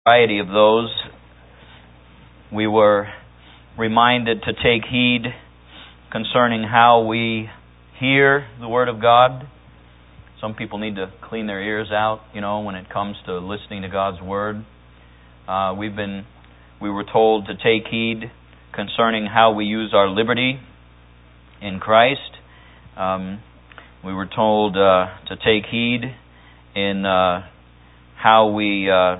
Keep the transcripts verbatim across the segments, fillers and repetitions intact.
variety of those. We were reminded to take heed concerning how we hear the Word of God. Some people need to clean their ears out, you know, when it comes to listening to God's Word. Uh, we've been, we were told to take heed concerning how we use our liberty in Christ. Um, we were told uh, to take heed in uh, how we uh,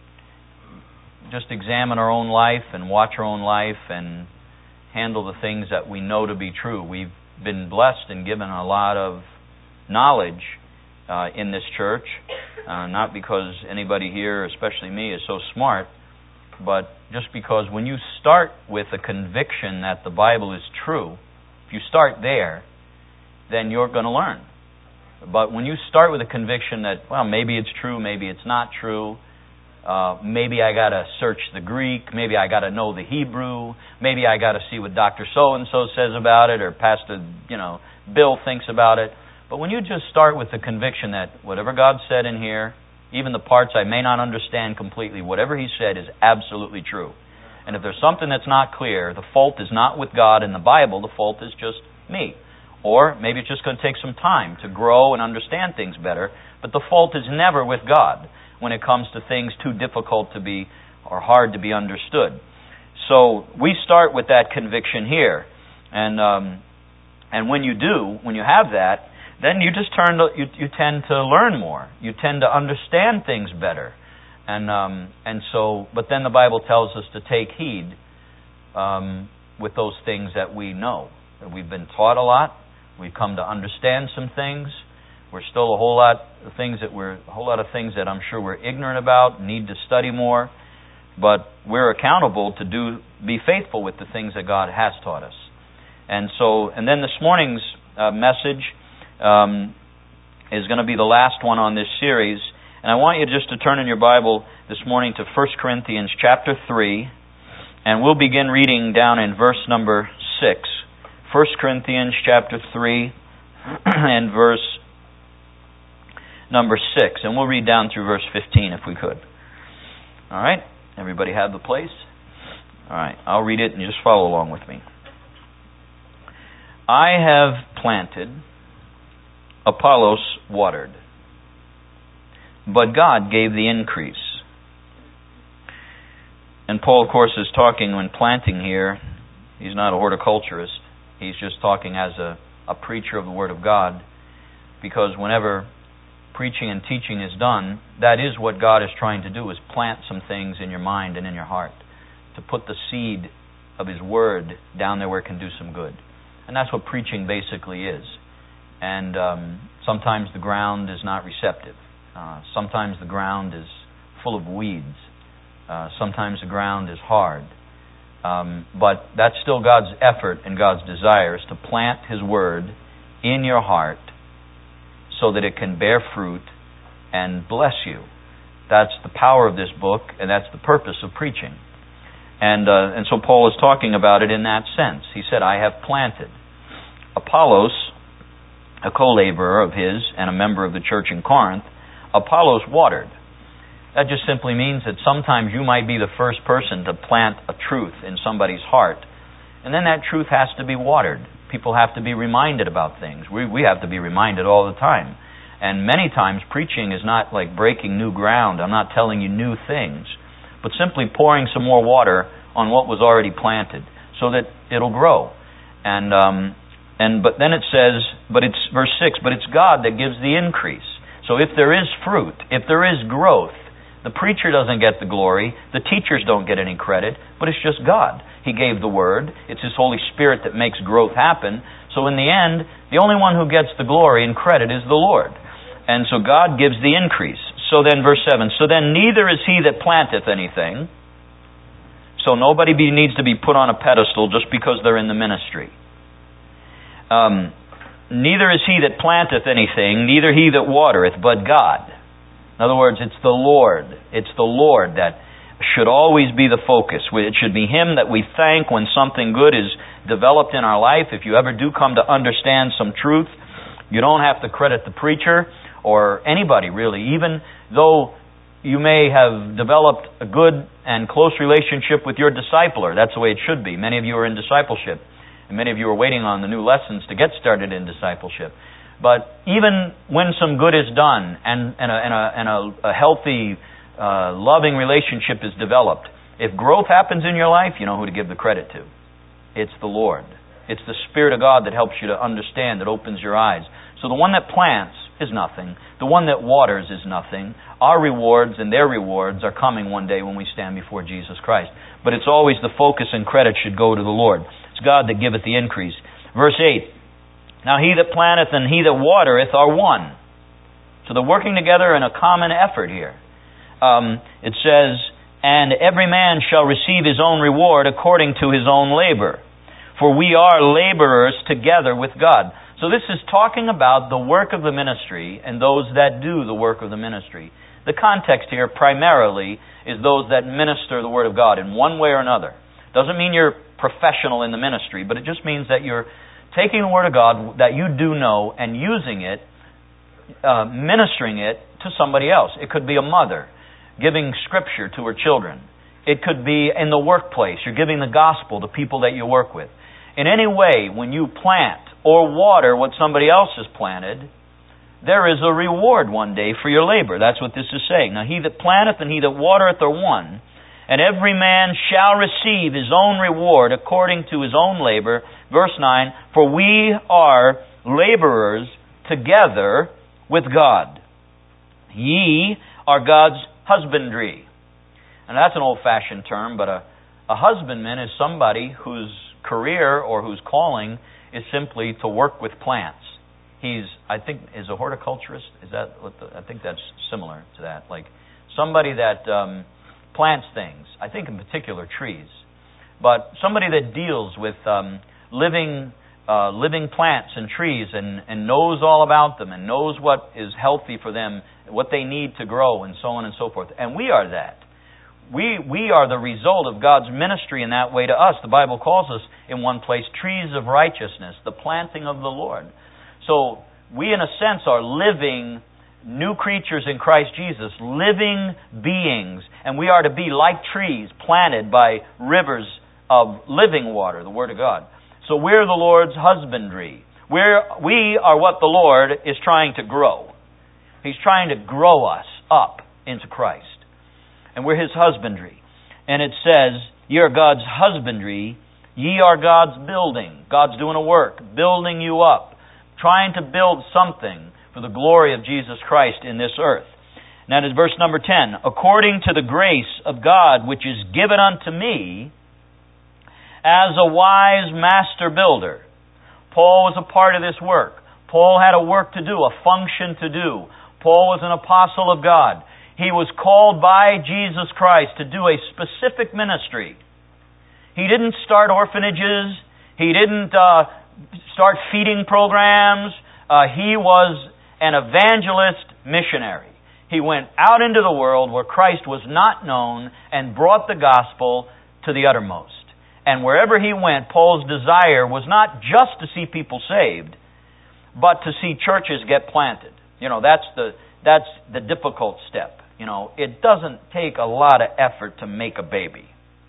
just examine our own life and watch our own life and handle the things that we know to be true. We've been blessed and given a lot of knowledge uh, in this church, uh, not because anybody here, especially me, is so smart, but just because when you start with a conviction that the Bible is true, if you start there, then you're going to learn. But when you start with a conviction that, well, maybe it's true, maybe it's not true, Uh, maybe I got to search the Greek. Maybe I got to know the Hebrew. Maybe I got to see what Doctor So-and-so says about it or Pastor, you know, Bill thinks about it. But when you just start with the conviction that whatever God said in here, even the parts I may not understand completely, whatever He said is absolutely true. And if there's something that's not clear, the fault is not with God in the Bible. The fault is just me. Or maybe it's just going to take some time to grow and understand things better. But the fault is never with God when it comes to things too difficult to be or hard to be understood. So we start with that conviction here, and um, and when you do, when you have that, then you just turn to, you you tend to learn more. You tend to understand things better, and um, and so. But then the Bible tells us to take heed um, with those things that we know. That we've been taught a lot. We've come to understand some things. We're still a whole lot of things that we're a whole lot of things that I'm sure we're ignorant about, need to study more, but we're accountable to do be faithful with the things that God has taught us. And so, and then this morning's uh, message um, is going to be the last one on this series, and I want you just to turn in your Bible this morning to First Corinthians chapter three, and we'll begin reading down in verse number six. First Corinthians chapter three and verse number six, and we'll read down through verse fifteen if we could. All right? Everybody have the place? All right, I'll read it and you just follow along with me. I have planted, Apollos watered, but God gave the increase. And Paul, of course, is talking when planting here. He's not a horticulturist. He's just talking as a, a preacher of the Word of God, because whenever preaching and teaching is done, that is what God is trying to do, is plant some things in your mind and in your heart, to put the seed of His Word down there where it can do some good. And that's what preaching basically is. And um, sometimes the ground is not receptive. Uh, sometimes the ground is full of weeds. Uh, sometimes the ground is hard. Um, but that's still God's effort and God's desire, is to plant His Word in your heart so that it can bear fruit and bless you. That's the power of this book, and that's the purpose of preaching. And uh, and so Paul is talking about it in that sense. He said, I have planted. Apollos, a co-laborer of his and a member of the church in Corinth, Apollos watered. That just simply means that sometimes you might be the first person to plant a truth in somebody's heart, and then that truth has to be watered. People have to be reminded about things. We we have to be reminded all the time. And many times preaching is not like breaking new ground. I'm not telling you new things, but simply pouring some more water on what was already planted so that it'll grow. And um, and but then it says, but it's verse six, but it's God that gives the increase. So if there is fruit, if there is growth, the preacher doesn't get the glory, the teachers don't get any credit, but it's just God. He gave the Word. It's His Holy Spirit that makes growth happen. So in the end, the only one who gets the glory and credit is the Lord. And so God gives the increase. So then, verse seven, so then neither is he that planteth anything. So nobody be, needs to be put on a pedestal just because they're in the ministry. Um, neither is he that planteth anything, neither he that watereth, but God. In other words, it's the Lord. It's the Lord that should always be the focus. It should be Him that we thank when something good is developed in our life. If you ever do come to understand some truth, you don't have to credit the preacher or anybody really, even though you may have developed a good and close relationship with your discipler. That's the way it should be. Many of you are in discipleship, and many of you are waiting on the new lessons to get started in discipleship. But even when some good is done and, and, a, and, a, and a, a healthy, uh, loving relationship is developed, if growth happens in your life, you know who to give the credit to. It's the Lord. It's the Spirit of God that helps you to understand, that opens your eyes. So the one that plants is nothing. The one that waters is nothing. Our rewards and their rewards are coming one day when we stand before Jesus Christ. But it's always the focus and credit should go to the Lord. It's God that giveth the increase. Verse eight. Now he that planteth and he that watereth are one. So they're working together in a common effort here. Um, it says, and every man shall receive his own reward according to his own labor. For we are laborers together with God. So this is talking about the work of the ministry and those that do the work of the ministry. The context here primarily is those that minister the Word of God in one way or another. Doesn't mean you're professional in the ministry, but it just means that you're taking the Word of God that you do know and using it, uh, ministering it to somebody else. It could be a mother giving Scripture to her children. It could be in the workplace. You're giving the gospel to people that you work with. In any way, when you plant or water what somebody else has planted, there is a reward one day for your labor. That's what this is saying. Now he that planteth and he that watereth are one, and every man shall receive his own reward according to his own labor. Verse nine, for we are laborers together with God. Ye are God's husbandry. And that's an old-fashioned term, but a, a husbandman is somebody whose career or whose calling is simply to work with plants. He's, I think, is a horticulturist. Is that what the, I think that's similar to that. Like somebody that um, plants things. I think in particular trees, but somebody that deals with um, living, uh, living plants and trees and, and knows all about them and knows what is healthy for them, what they need to grow, and so on and so forth. And we are that. We we are the result of God's ministry in that way to us. The Bible calls us in one place trees of righteousness, the planting of the Lord. So we in a sense are living new creatures in Christ Jesus, living beings, and we are to be like trees planted by rivers of living water, the Word of God. So we're the Lord's husbandry. We're, we are what the Lord is trying to grow. He's trying to grow us up into Christ. And we're His husbandry. And it says, ye are God's husbandry, ye are God's building. God's doing a work, building you up, trying to build something for the glory of Jesus Christ in this earth. And that is verse number ten. According to the grace of God which is given unto me as a wise master builder. Paul was a part of this work. Paul had a work to do, a function to do. Paul was an apostle of God. He was called by Jesus Christ to do a specific ministry. He didn't start orphanages. He didn't uh, start feeding programs. Uh, he was an evangelist missionary. He went out into the world where Christ was not known and brought the gospel to the uttermost. And wherever he went, Paul's desire was not just to see people saved, but to see churches get planted. You know, that's the that's the difficult step. You know, it doesn't take a lot of effort to make a baby.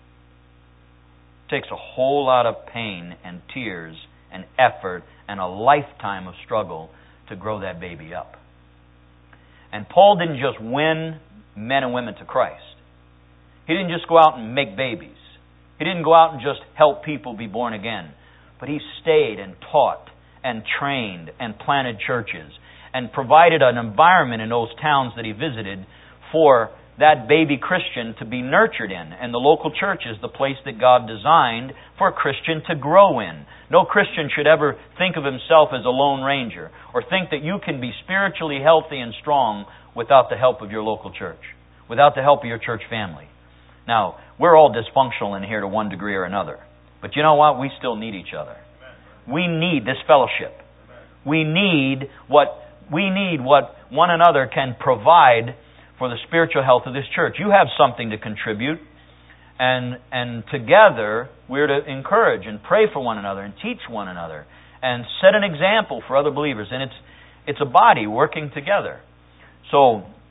It takes a whole lot of pain and tears and effort and a lifetime of struggle to grow that baby up. And Paul didn't just win men and women to Christ. He didn't just go out and make babies. He didn't go out and just help people be born again. But he stayed and taught and trained and planted churches and provided an environment in those towns that he visited for that baby Christian to be nurtured in. And the local church is the place that God designed for a Christian to grow in. No Christian should ever think of himself as a lone ranger or think that you can be spiritually healthy and strong without the help of your local church, without the help of your church family. Now, we're all dysfunctional in here to one degree or another. But you know what? We still need each other. We need this fellowship. We need what we need what one another can provide for the spiritual health of this church. You have something to contribute, and and together we're to encourage and pray for one another and teach one another and set an example for other believers. And it's it's a body working together. So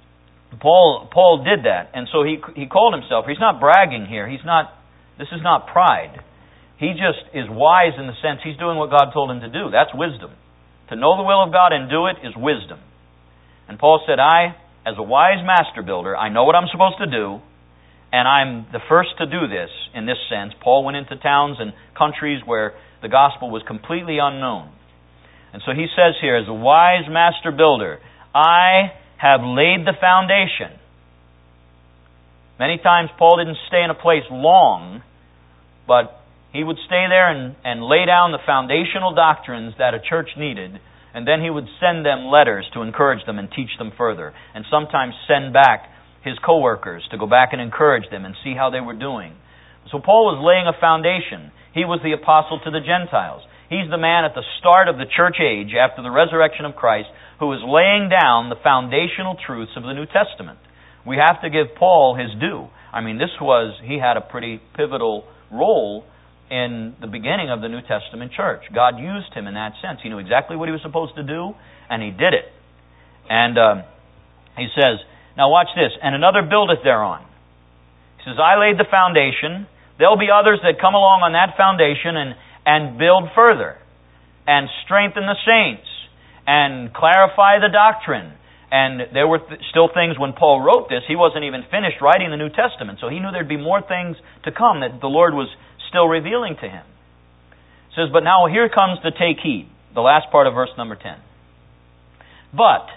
Paul Paul did that, and so he he called himself. He's not bragging here. He's not. This is not pride. He just is wise in the sense he's doing what God told him to do. That's wisdom. To know the will of God and do it is wisdom. And Paul said, I, as a wise master builder, I know what I'm supposed to do, and I'm the first to do this in this sense. Paul went into towns and countries where the gospel was completely unknown. And so he says here, as a wise master builder, I have laid the foundation. Many times Paul didn't stay in a place long, but he would stay there and, and lay down the foundational doctrines that a church needed, and then he would send them letters to encourage them and teach them further, and sometimes send back his co-workers to go back and encourage them and see how they were doing. So Paul was laying a foundation. He was the apostle to the Gentiles. He's the man at the start of the church age, after the resurrection of Christ, who is laying down the foundational truths of the New Testament. We have to give Paul his due. I mean, this was, he had a pretty pivotal role in the beginning of the New Testament church. God used him in that sense. He knew exactly what he was supposed to do, and he did it. And uh, he says, now watch this, and another buildeth thereon. He says, I laid the foundation. There'll be others that come along on that foundation and, and build further, and strengthen the saints, and clarify the doctrine. And there were th- still things when Paul wrote this. He wasn't even finished writing the New Testament, so he knew there'd be more things to come that the Lord was still revealing to him. It says, but now here comes the take heed, the last part of verse number ten. But,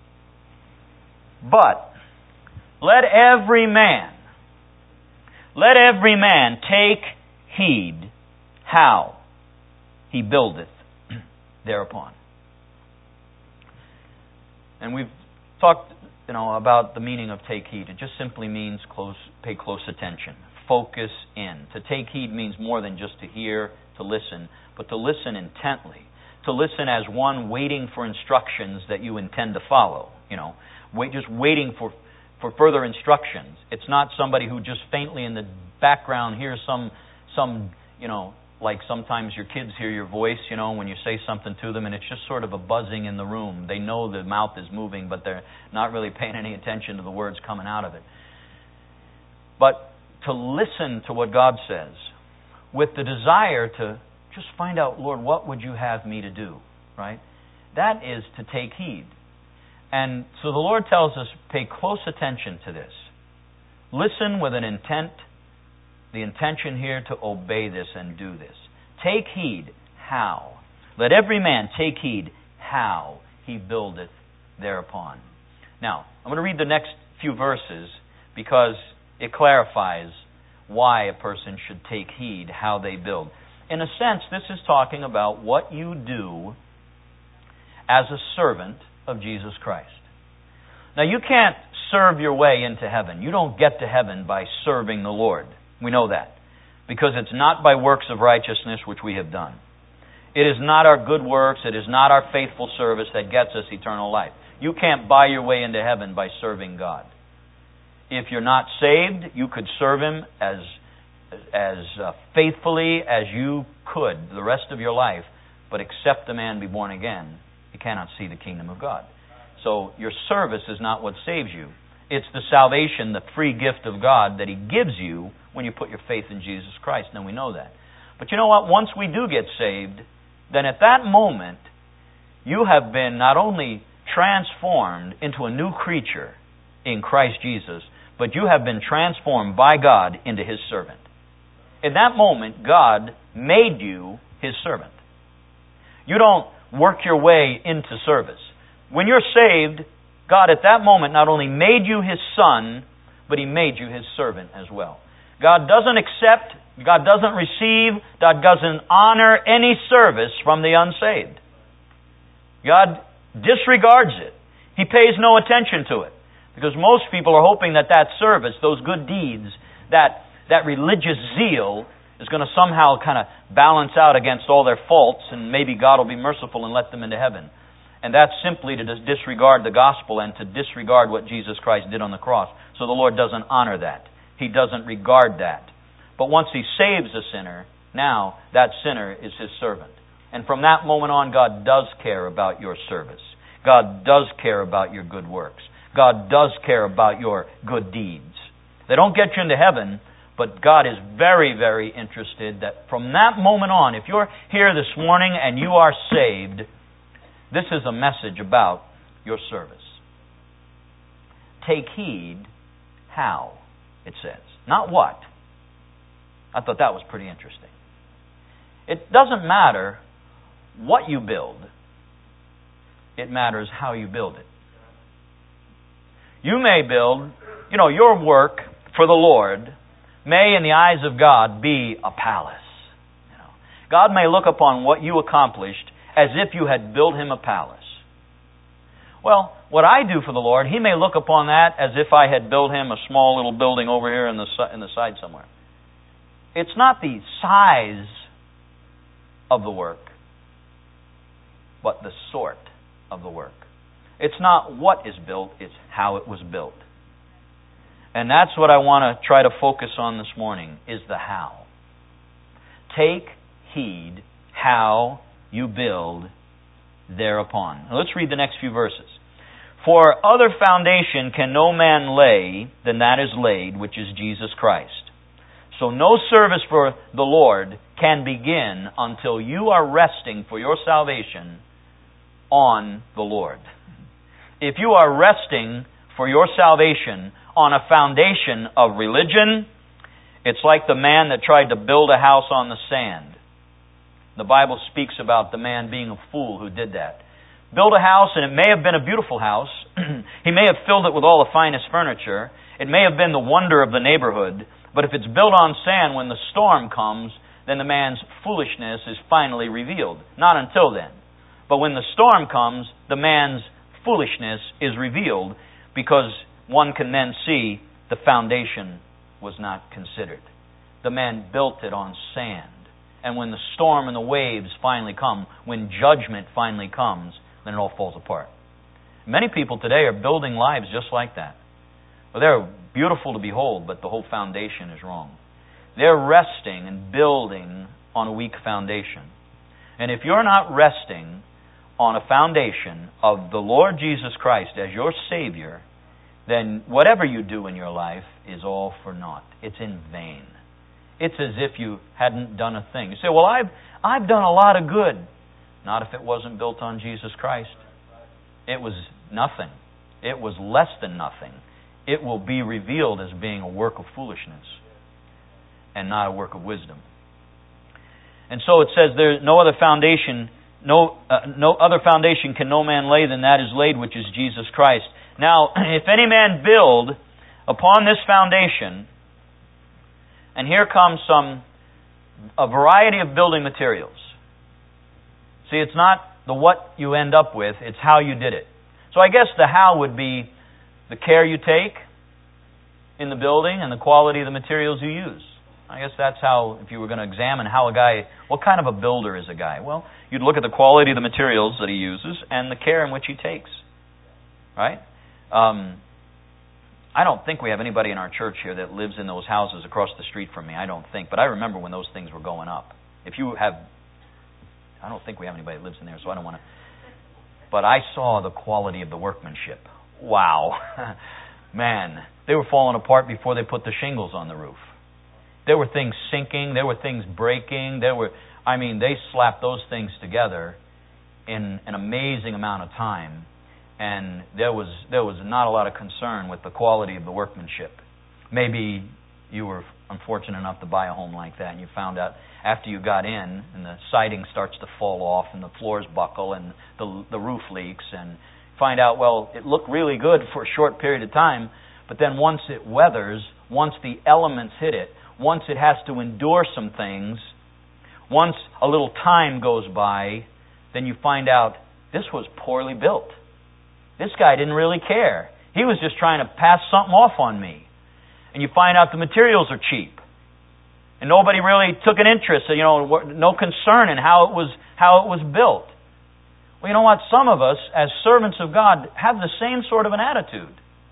but, let every man, let every man take heed how he buildeth thereupon. And we've talked, you know, about the meaning of take heed. It just simply means close, pay close attention. Focus in. To take heed means more than just to hear, to listen, but to listen intently. To listen as one waiting for instructions that you intend to follow. You know, wait, just waiting for, for further instructions. It's not somebody who just faintly in the background hears some, some, you know, like sometimes your kids hear your voice, you know, when you say something to them, and it's just sort of a buzzing in the room. They know the mouth is moving, but they're not really paying any attention to the words coming out of it. But to listen to what God says with the desire to just find out, Lord, what would you have me to do, right? That is to take heed. And so the Lord tells us, pay close attention to this. Listen with an intent, the intention here to obey this and do this. Take heed how. Let every man take heed how he buildeth thereupon. Now, I'm going to read the next few verses because it clarifies why a person should take heed how they build. In a sense, this is talking about what you do as a servant of Jesus Christ. Now, you can't serve your way into heaven. You don't get to heaven by serving the Lord. We know that. Because it's not by works of righteousness which we have done. It is not our good works, it is not our faithful service that gets us eternal life. You can't buy your way into heaven by serving God. If you're not saved, you could serve Him as as uh, faithfully as you could the rest of your life, but except the man be born again, you cannot see the kingdom of God. So your service is not what saves you. It's the salvation, the free gift of God that He gives you when you put your faith in Jesus Christ, and we know that. But you know what? Once we do get saved, then at that moment, you have been not only transformed into a new creature in Christ Jesus, but you have been transformed by God into His servant. In that moment, God made you His servant. You don't work your way into service. When you're saved, God at that moment not only made you His son, but He made you His servant as well. God doesn't accept, God doesn't receive, God doesn't honor any service from the unsaved. God disregards it. He pays no attention to it. Because most people are hoping that that service, those good deeds, that, that religious zeal is going to somehow kind of balance out against all their faults, and maybe God will be merciful and let them into heaven. And that's simply to disregard the gospel and to disregard what Jesus Christ did on the cross. So the Lord doesn't honor that. He doesn't regard that. But once He saves a sinner, now that sinner is His servant. And from that moment on, God does care about your service. God does care about your good works. God does care about your good deeds. They don't get you into heaven, but God is very, very interested that from that moment on, if you're here this morning and you are saved, this is a message about your service. Take heed how, it says. Not what. I thought that was pretty interesting. It doesn't matter what you build. It matters how you build it. You may build, you know, your work for the Lord may, in the eyes of God, be a palace. You know, God may look upon what you accomplished as if you had built Him a palace. Well, what I do for the Lord, He may look upon that as if I had built Him a small little building over here in the in the side somewhere. It's not the size of the work, but the sort of the work. It's not what is built, it's how it was built. And that's what I want to try to focus on this morning, is the how. Take heed how you build thereupon. Now let's read the next few verses. For other foundation can no man lay than that is laid, which is Jesus Christ. So no service for the Lord can begin until you are resting for your salvation on the Lord. If you are resting for your salvation on a foundation of religion, it's like the man that tried to build a house on the sand. The Bible speaks about the man being a fool who did that. Build a house, and it may have been a beautiful house. He may have filled it with all the finest furniture. It may have been the wonder of the neighborhood. But if it's built on sand, when the storm comes, then the man's foolishness is finally revealed. Not until then. But when the storm comes, the man's foolishness is revealed, because one can then see the foundation was not considered. The man built it on sand. And when the storm and the waves finally come, when judgment finally comes, then it all falls apart. Many people today are building lives just like that. Well, they're beautiful to behold, but the whole foundation is wrong. They're resting and building on a weak foundation. And if you're not resting on a foundation of the Lord Jesus Christ as your Savior, then whatever you do in your life is all for naught. It's in vain. It's as if you hadn't done a thing. You say, well, I've, I've done a lot of good. Not if it wasn't built on Jesus Christ. It was nothing. It was less than nothing. It will be revealed as being a work of foolishness and not a work of wisdom. And so it says there no other foundation, no uh, no other foundation can no man lay than that is laid, which is Jesus Christ. Now, if any man build upon this foundation, and here comes some a variety of building materials. See, it's not the what you end up with, it's how you did it. So I guess the how would be the care you take in the building and the quality of the materials you use. I guess that's how, if you were going to examine how a guy, what kind of a builder is a guy? Well, you'd look at the quality of the materials that he uses and the care in which he takes. Right? Um, I don't think we have anybody in our church here that lives in those houses across the street from me. I don't think. But I remember when those things were going up. If you have... I don't think we have anybody that lives in there, so I don't want to... But I saw the quality of the workmanship. Wow. Man, they were falling apart before they put the shingles on the roof. There were things sinking. There were things breaking. There were... I mean, they slapped those things together in an amazing amount of time. And there was there was not a lot of concern with the quality of the workmanship. Maybe you were unfortunate enough to buy a home like that, and you found out after you got in, and the siding starts to fall off, and the floors buckle, and the the roof leaks, and find out, well, it looked really good for a short period of time, but then once it weathers, once the elements hit it, once it has to endure some things, once a little time goes by, then you find out this was poorly built. This guy didn't really care. He was just trying to pass something off on me. And you find out the materials are cheap. And nobody really took an interest, you know, no concern in how it was how it was built. Well, you know what? Some of us, as servants of God, have the same sort of an attitude.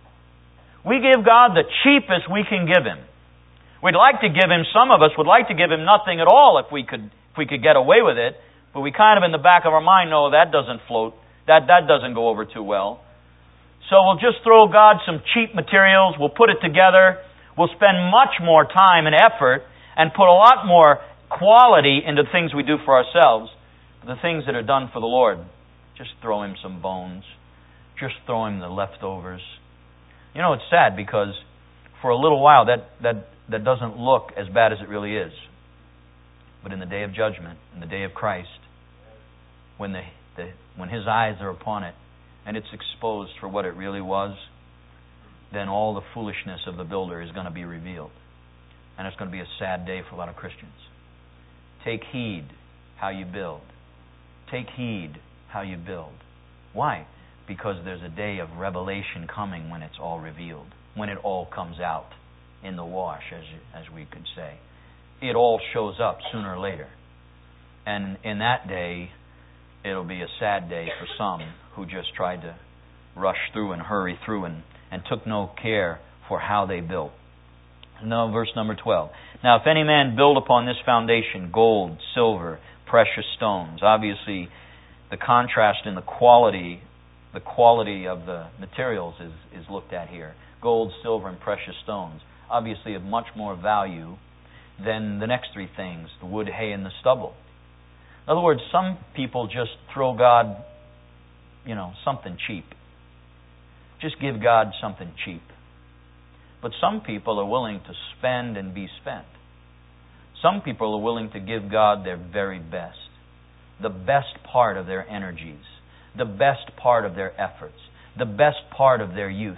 We give God the cheapest we can give Him. We'd like to give Him, some of us would like to give Him nothing at all if we could if we could get away with it. But we kind of in the back of our mind know that doesn't float. That that doesn't go over too well. So we'll just throw God some cheap materials, we'll put it together, we'll spend much more time and effort and put a lot more quality into things we do for ourselves. The things that are done for the Lord, just throw Him some bones. Just throw Him the leftovers. You know, it's sad because for a little while that, that, that doesn't look as bad as it really is. But in the day of judgment, in the day of Christ, when, the, the, when His eyes are upon it and it's exposed for what it really was, then all the foolishness of the builder is going to be revealed. And it's going to be a sad day for a lot of Christians. Take heed how you build. Take heed how you build. Why? Because there's a day of revelation coming when it's all revealed, when it all comes out in the wash, as as we could say. It all shows up sooner or later. And in that day, it'll be a sad day for some who just tried to rush through and hurry through and, and took no care for how they built. Now, verse number twelve. Now, if any man build upon this foundation gold, silver, precious stones. Obviously, the contrast in the quality, the quality of the materials is, is looked at here. Gold, silver, and precious stones. Obviously of much more value than the next three things, the wood, hay, and the stubble. In other words, some people just throw God, you know, something cheap. Just give God something cheap. But some people are willing to spend and be spent. Some people are willing to give God their very best, the best part of their energies, the best part of their efforts, the best part of their youth.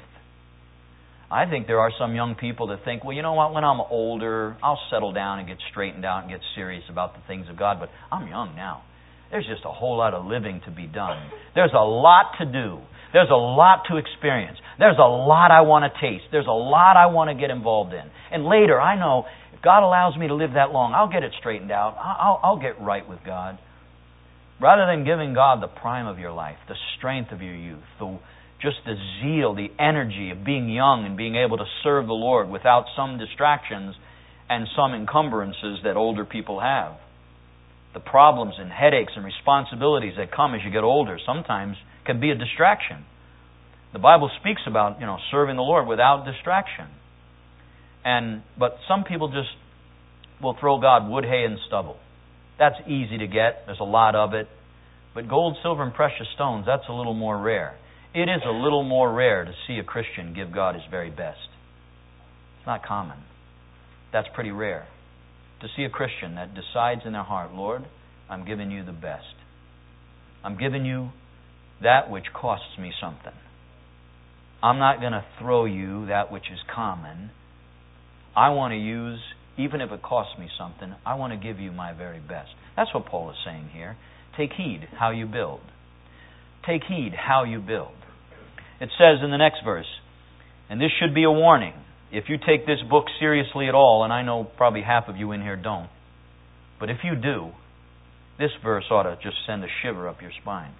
I think there are some young people that think, well, you know what, when I'm older, I'll settle down and get straightened out and get serious about the things of God, but I'm young now. There's just a whole lot of living to be done. There's a lot to do. There's a lot to experience. There's a lot I want to taste. There's a lot I want to get involved in. And later, I know, if God allows me to live that long, I'll get it straightened out. I'll, I'll get right with God. Rather than giving God the prime of your life, the strength of your youth, the, just the zeal, the energy of being young and being able to serve the Lord without some distractions and some encumbrances that older people have. The problems and headaches and responsibilities that come as you get older sometimes can be a distraction. The Bible speaks about, you know, serving the Lord without distraction. And but some people just will throw God wood, hay, and stubble. That's easy to get. There's a lot of it. But gold, silver, and precious stones, that's a little more rare. It is a little more rare to see a Christian give God his very best. It's not common. That's pretty rare. To see a Christian that decides in their heart, Lord, I'm giving you the best. I'm giving you that which costs me something. I'm not going to throw you that which is common. I want to use, even if it costs me something, I want to give you my very best. That's what Paul is saying here. Take heed how you build. Take heed how you build. It says in the next verse, and this should be a warning. If you take this book seriously at all, and I know probably half of you in here don't, but if you do, this verse ought to just send a shiver up your spine.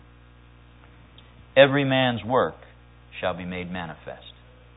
Every man's work shall be made manifest.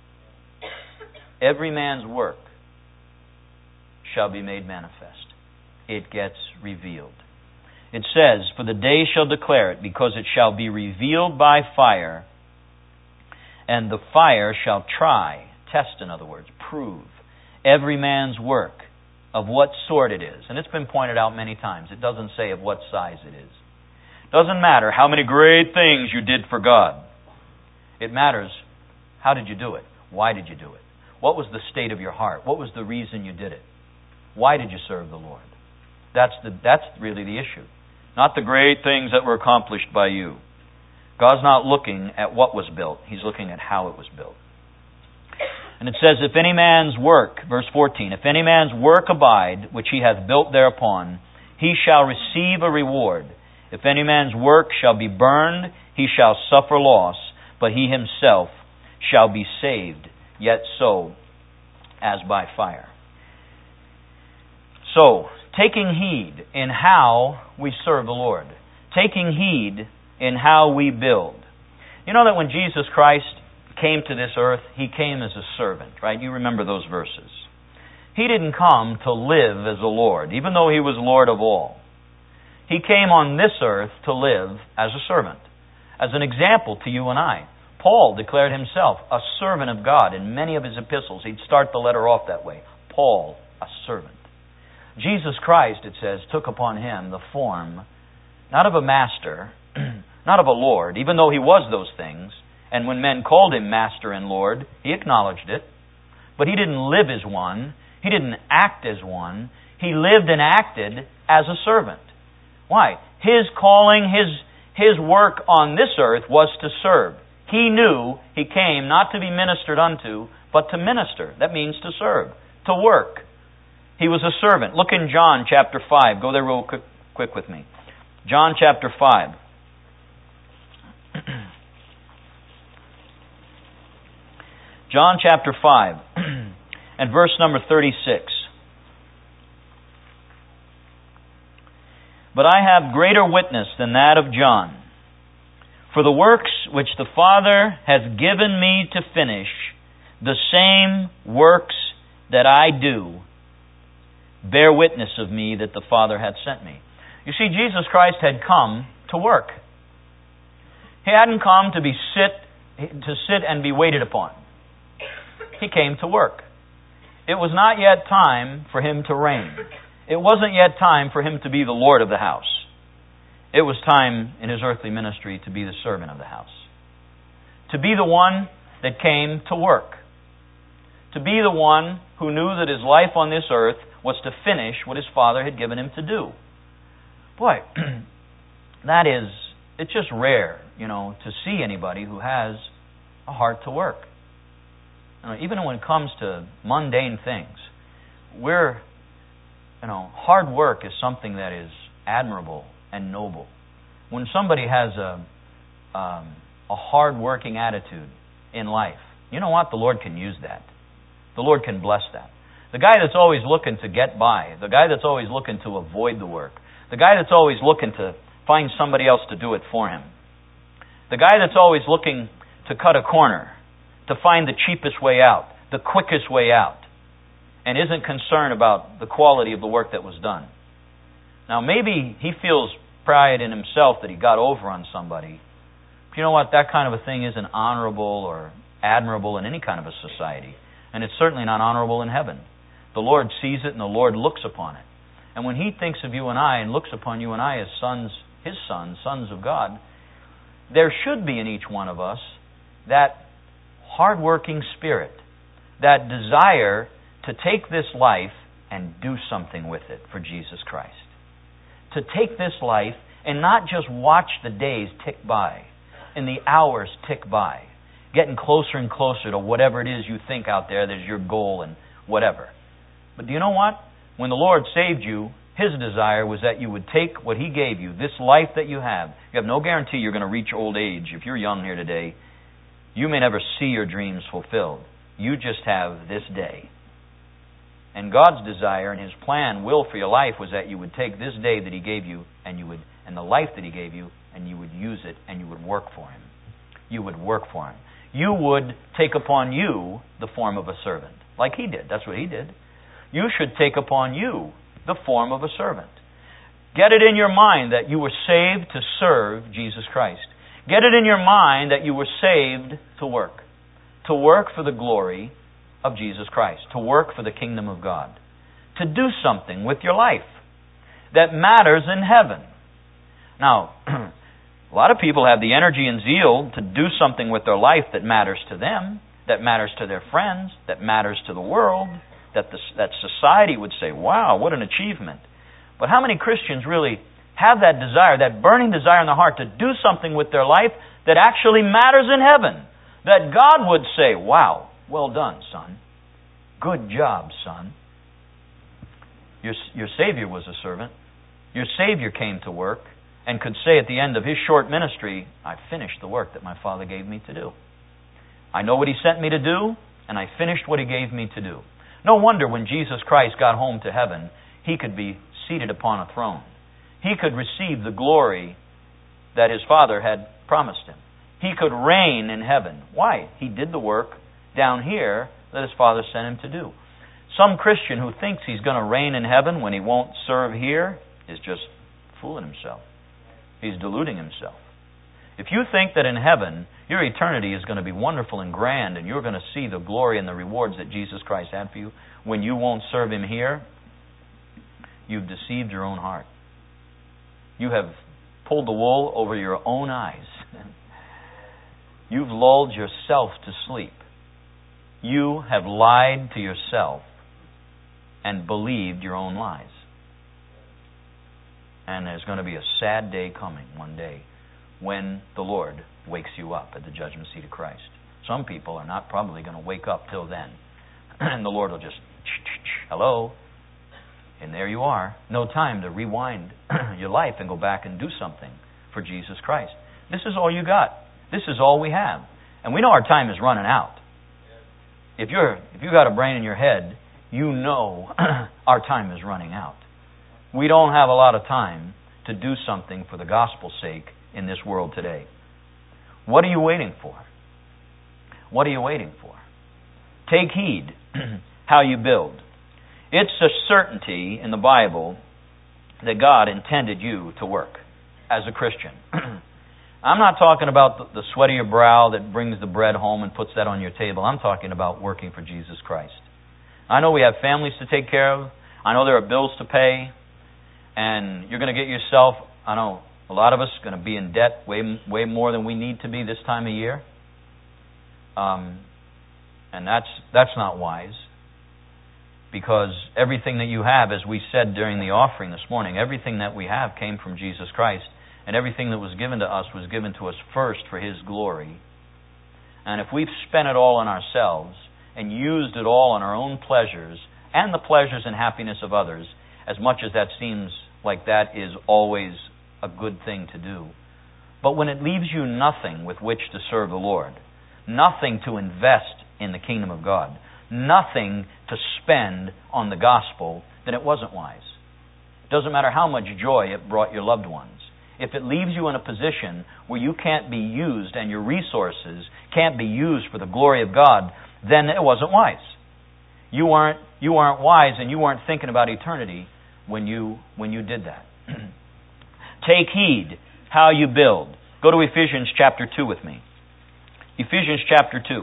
Every man's work shall be made manifest. It gets revealed. It says, for the day shall declare it, because it shall be revealed by fire, and the fire shall try, test in other words, prove every man's work of what sort it is. And it's been pointed out many times. It doesn't say of what size it is. It doesn't matter how many great things you did for God. It matters, how did you do it? Why did you do it? What was the state of your heart? What was the reason you did it? Why did you serve the Lord? That's the that's really the issue. Not the great things that were accomplished by you. God's not looking at what was built. He's looking at how it was built. And it says, if any man's work, verse fourteen, if any man's work abide, which he hath built thereupon, he shall receive a reward. If any man's work shall be burned, he shall suffer loss, but he himself shall be saved, yet so as by fire. So, taking heed in how we serve the Lord. Taking heed in how we build. You know that when Jesus Christ came to this earth, He came as a servant, right? You remember those verses. He didn't come to live as a Lord, even though He was Lord of all. He came on this earth to live as a servant, as an example to you and I. Paul declared himself a servant of God. In many of his epistles, he'd start the letter off that way. Paul, a servant. Jesus Christ, it says, took upon him the form, not of a master, not of a Lord, even though he was those things. And when men called him Master and Lord, he acknowledged it. But he didn't live as one. He didn't act as one. He lived and acted as a servant. Why? His calling, his, his work on this earth was to serve. He knew he came not to be ministered unto, but to minister. That means to serve, to work. He was a servant. Look in John chapter five. Go there real quick, quick with me. John chapter five. John chapter five and verse number thirty-six. But I have greater witness than that of John. For the works which the Father has given me to finish, the same works that I do, bear witness of me that the Father hath sent me. You see, Jesus Christ had come to work. He hadn't come to be sit to sit and be waited upon. He came to work. It was not yet time for him to reign. It wasn't yet time for him to be the Lord of the house. It was time in his earthly ministry to be the servant of the house. To be the one that came to work. To be the one who knew that his life on this earth was to finish what his Father had given him to do. Boy, that is, it's just rare, you know, to see anybody who has a heart to work. You know, even when it comes to mundane things, we're, you know, hard work is something that is admirable and noble. When somebody has a um, a hard-working attitude in life, you know what? The Lord can use that. The Lord can bless that. The guy that's always looking to get by, the guy that's always looking to avoid the work, the guy that's always looking to find somebody else to do it for him, the guy that's always looking to cut a corner, to find the cheapest way out, the quickest way out, and isn't concerned about the quality of the work that was done. Now, maybe he feels pride in himself that he got over on somebody. But you know what? That kind of a thing isn't honorable or admirable in any kind of a society. And it's certainly not honorable in heaven. The Lord sees it and the Lord looks upon it. And when He thinks of you and I and looks upon you and I as sons, His sons, sons of God, there should be in each one of us that hard-working spirit, that desire to take this life and do something with it for Jesus Christ. To take this life and not just watch the days tick by and the hours tick by, getting closer and closer to whatever it is you think out there that is your goal and whatever. But do you know what? When the Lord saved you, His desire was that you would take what He gave you, this life that you have. You have no guarantee you're going to reach old age. If you're young here today, you may never see your dreams fulfilled. You just have this day. And God's desire and His plan, will for your life was that you would take this day that He gave you and you would, and the life that He gave you, and you would use it and you would work for Him. You would work for Him. You would take upon you the form of a servant, like He did. That's what He did. You should take upon you the form of a servant. Get it in your mind that you were saved to serve Jesus Christ. Get it in your mind that you were saved to work. To work for the glory of Jesus Christ. To work for the kingdom of God. To do something with your life that matters in heaven. Now, a lot of people have the energy and zeal to do something with their life that matters to them, that matters to their friends, that matters to the world, that the, that society would say, wow, what an achievement. But how many Christians really have that desire, that burning desire in their heart to do something with their life that actually matters in heaven? That God would say, wow, well done, son. Good job, son. Your, your Savior was a servant. Your Savior came to work and could say at the end of His short ministry, I finished the work that my Father gave me to do. I know what He sent me to do, and I finished what He gave me to do. No wonder when Jesus Christ got home to heaven, He could be seated upon a throne. He could receive the glory that His Father had promised Him. He could reign in heaven. Why? He did the work down here that His Father sent Him to do. Some Christian who thinks he's going to reign in heaven when he won't serve here is just fooling himself. He's deluding himself. If you think that in heaven your eternity is going to be wonderful and grand and you're going to see the glory and the rewards that Jesus Christ had for you when you won't serve Him here, you've deceived your own heart. You have pulled the wool over your own eyes. You've lulled yourself to sleep. You have lied to yourself and believed your own lies. And there's going to be a sad day coming one day when the Lord wakes you up at the judgment seat of Christ. Some people are not probably going to wake up till then. And the Lord will just, hello, and there you are. No time to rewind your life and go back and do something for Jesus Christ. This is all you got. This is all we have. And we know our time is running out. If you're if you got a brain in your head, you know our time is running out. We don't have a lot of time to do something for the gospel's sake in this world today. What are you waiting for? What are you waiting for? Take heed how you build. It's a certainty in the Bible that God intended you to work as a Christian. I'm not talking about the sweat of your brow that brings the bread home and puts that on your table. I'm talking about working for Jesus Christ. I know we have families to take care of. I know there are bills to pay. And you're going to get yourself, I know a lot of us are going to be in debt way way more than we need to be this time of year. Um, and that's that's not wise. Because everything that you have, as we said during the offering this morning, everything that we have came from Jesus Christ. And everything that was given to us was given to us first for His glory. And if we've spent it all on ourselves and used it all on our own pleasures and the pleasures and happiness of others, as much as that seems like that is always a good thing to do, but when it leaves you nothing with which to serve the Lord, nothing to invest in the kingdom of God, nothing to spend on the gospel, then it wasn't wise. It doesn't matter how much joy it brought your loved ones. If it leaves you in a position where you can't be used and your resources can't be used for the glory of God, then it wasn't wise. You weren't you weren't wise and you weren't thinking about eternity when you when you did that. Take heed how you build. Go to Ephesians chapter two with me. Ephesians chapter two.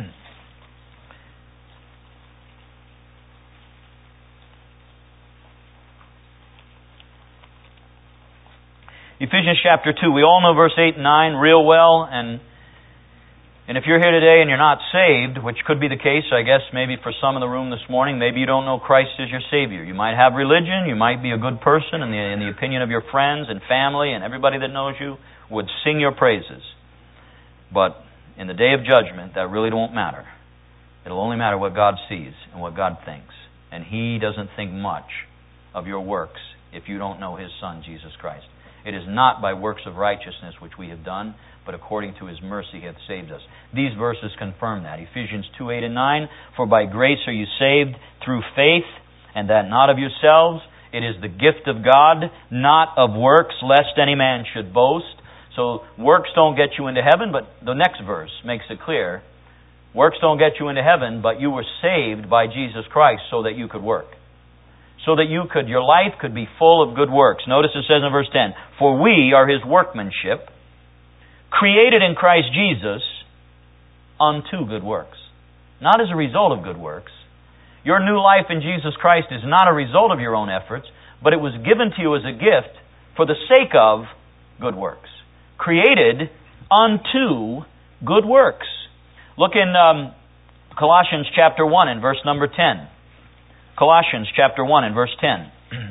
Ephesians chapter two. We all know verse eight and nine real well, and and if you're here today and you're not saved, which could be the case, I guess, maybe for some in the room this morning, maybe you don't know Christ as your Savior. You might have religion, you might be a good person in the, in the opinion of your friends and family and everybody that knows you would sing your praises. But in the day of judgment, that really won't matter. It'll only matter what God sees and what God thinks. And He doesn't think much of your works if you don't know His Son, Jesus Christ. It is not by works of righteousness which we have done, but according to His mercy He hath saved us. These verses confirm that. Ephesians two, eight and nine, for by grace are you saved through faith, and that not of yourselves. It is the gift of God, not of works, lest any man should boast. So works don't get you into heaven, but the next verse makes it clear. Works don't get you into heaven, but you were saved by Jesus Christ so that you could work. So that you could, your life could be full of good works. Notice it says in verse ten, for we are His workmanship, created in Christ Jesus unto good works. Not as a result of good works. Your new life in Jesus Christ is not a result of your own efforts, but it was given to you as a gift for the sake of good works. Created unto good works. Look in um, Colossians chapter one and verse number ten. Colossians chapter one and verse ten.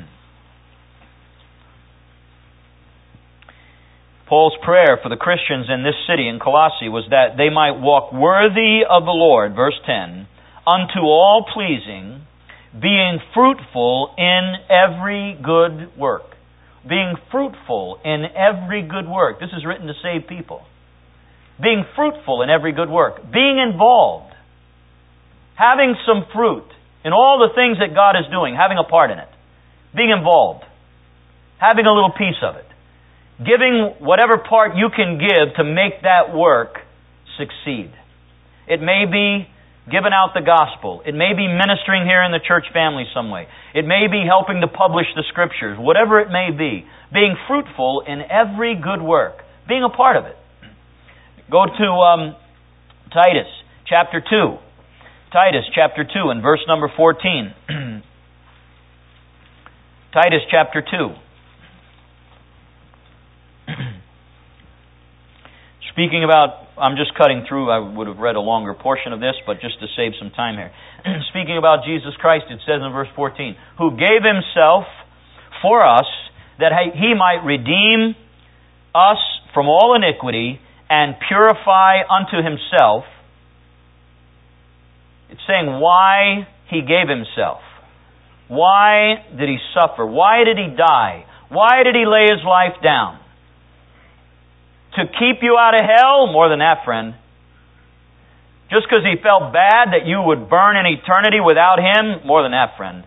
Paul's prayer for the Christians in this city, in Colossae, was that they might walk worthy of the Lord, verse ten, unto all pleasing, being fruitful in every good work. Being fruitful in every good work. This is written to save people. Being fruitful in every good work. Being involved. Having some fruit in all the things that God is doing. Having a part in it. Being involved. Having a little piece of it. Giving whatever part you can give to make that work succeed. It may be giving out the gospel. It may be ministering here in the church family some way. It may be helping to publish the Scriptures. Whatever it may be. Being fruitful in every good work. Being a part of it. Go to um, Titus chapter two. Titus chapter two and verse number fourteen. Titus chapter two. Speaking about, I'm just cutting through, I would have read a longer portion of this, but just to save some time here. Speaking about Jesus Christ, it says in verse fourteen, who gave Himself for us that He might redeem us from all iniquity and purify unto Himself. It's saying why He gave Himself. Why did He suffer? Why did He die? Why did He lay His life down? To keep you out of hell? More than that, friend. Just because He felt bad that you would burn in eternity without Him? More than that, friend.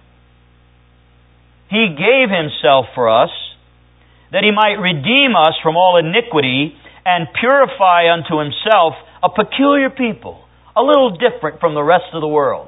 He gave Himself for us that He might redeem us from all iniquity and purify unto Himself a peculiar people, a little different from the rest of the world.